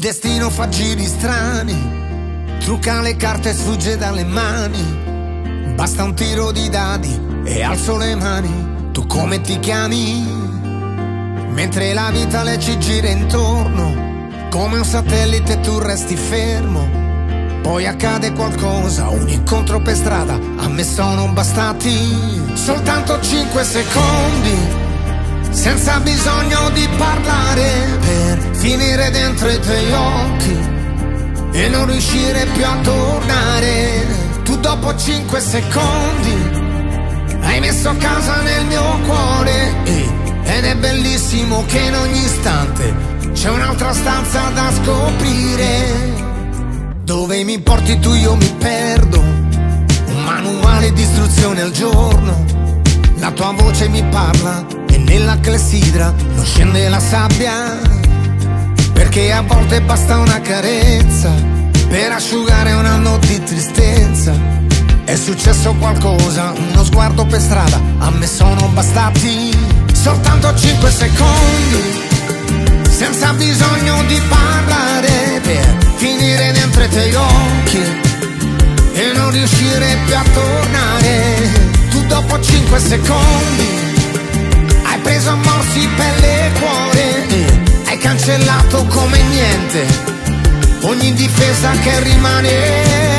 destino fa giri strani, trucca le carte e sfugge dalle mani. Basta un tiro di dadi e alzo le mani. Tu come ti chiami? Mentre la vita le ci gira intorno, come un satellite tu resti fermo. Poi accade qualcosa, un incontro per strada. A me sono bastati soltanto 5 secondi, senza bisogno di parlare, per finire dentro i tuoi occhi e non riuscire più a tornare. Tu dopo 5 secondi hai messo casa nel mio cuore, ed è bellissimo che in ogni istante c'è un'altra stanza da scoprire. Dove mi porti tu io mi perdo, un manuale di istruzione al giorno. La tua voce mi parla e nella clessidra non scende la sabbia, perché a volte basta una carezza per asciugare un anno di tristezza. È successo qualcosa, uno sguardo per strada, a me sono bastati soltanto 5 secondi, senza bisogno di parlare, per finire dentro i tuoi occhi e non riuscire più a tornare. Tu dopo 5 secondi hai preso a morsi pelle e cuore, hai cancellato come niente ogni difesa che rimane.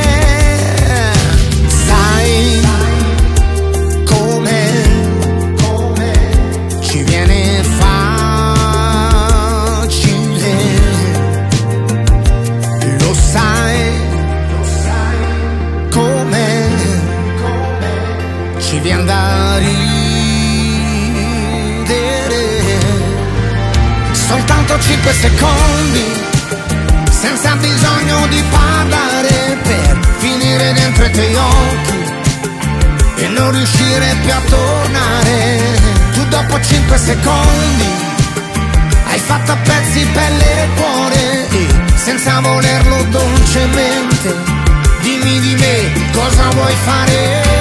Sai come ci viene facile, lo sai come ci viene da ridere. Soltanto 5 secondi, senza bisogno di parlare, per finire dentro i tuoi occhi e non riuscire più a tornare. Tu dopo 5 secondi hai fatto a pezzi pelle e cuore, e senza volerlo dolcemente dimmi di me cosa vuoi fare.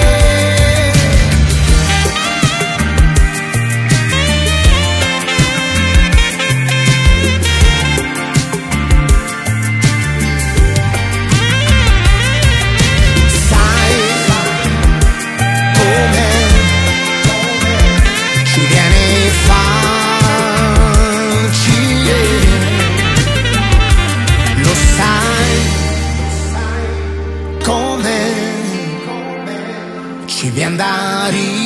Ci viene da ridere.